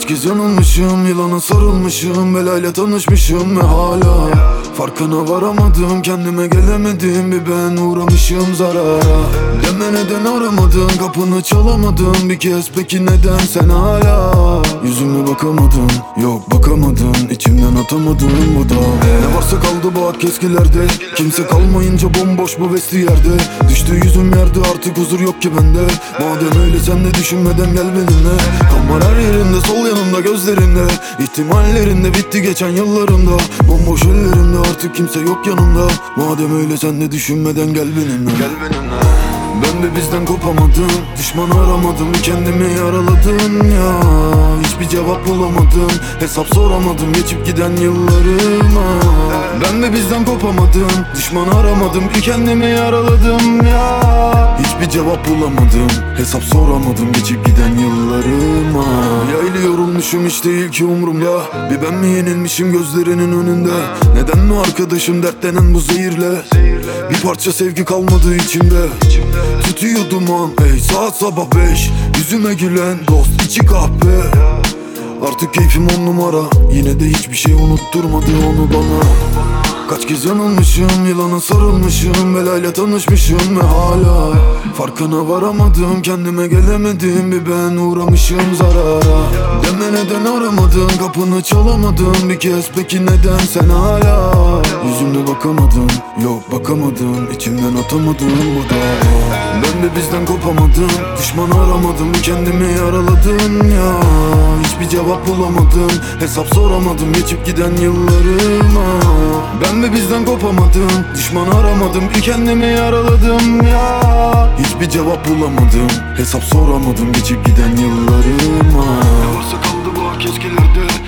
Kaç kez yanılmışım, yılana sarılmışım, belayla tanışmışım ve hala farkına varamadım, kendime gelemedim, bir ben uğramışım zarara. Deme neden aramadın, kapını çalamadın bir kez, peki neden sen hala yüzüme bakamadın? Yok bakamadın, içimden atamadın bu da. Ne varsa kaldı bak eskilerde, kimse kalmayınca bomboş bu vestiyerde. Düştü yüzüm yerde, artık huzur yok ki bende. Madem öyle sen de düşünmeden gel benimle. Kan var her yerinde, sol yanımda gözlerinde, ihtimallerinde bitti geçen yıllarımda. Bomboş ellerimde, artık kimse yok yanımda. Madem öyle sen de düşünmeden gel benimle. Ben de bizden kopamadım, düşman aramadım, kendimi yaraladım ya. Hiçbir cevap bulamadım, hesap soramadım geçip giden yıllarıma. Ben de bizden kopamadım, düşman aramadım, kendimi yaraladım ya. Hiçbir cevap bulamadım, hesap soramadım geçip giden yıllarıma. Yaylı yorulmuşum, hiç değil ki umurumda, bir ben mi yenilmişim gözlerinin önünde? Neden mi arkadaşım dertlenen bu zehirle? Bir parça sevgi kalmadı içimde. Tutuyor duman, ey saat sabah 5, yüzüme gülen dost içi kahpe. Artık keyfim 10 numara, yine de hiçbir şey unutturmadı onu bana. Kaç kez yanılmışım, yılana sarılmışım, belayla tanışmışım ve hala farkına varamadım, kendime gelemedim, bir ben uğramışım zarara. Deme neden aramadın, kapını çalamadın bir kez, peki neden sen hala yüzümde bakamadın? Yok bakamadın, içimden atamadın bu da. Ben de bizden kopamadım, düşman aramadım, kendimi yaraladım ya. Hiçbir cevap bulamadım, hesap soramadım geçip giden yıllarıma. Ben de bizden kopamadım, düşman aramadım, kendimi yaraladım ya. Hiçbir cevap bulamadım, hesap soramadım geçip giden yıllarıma. Ne varsa kaldı bak eskilerde,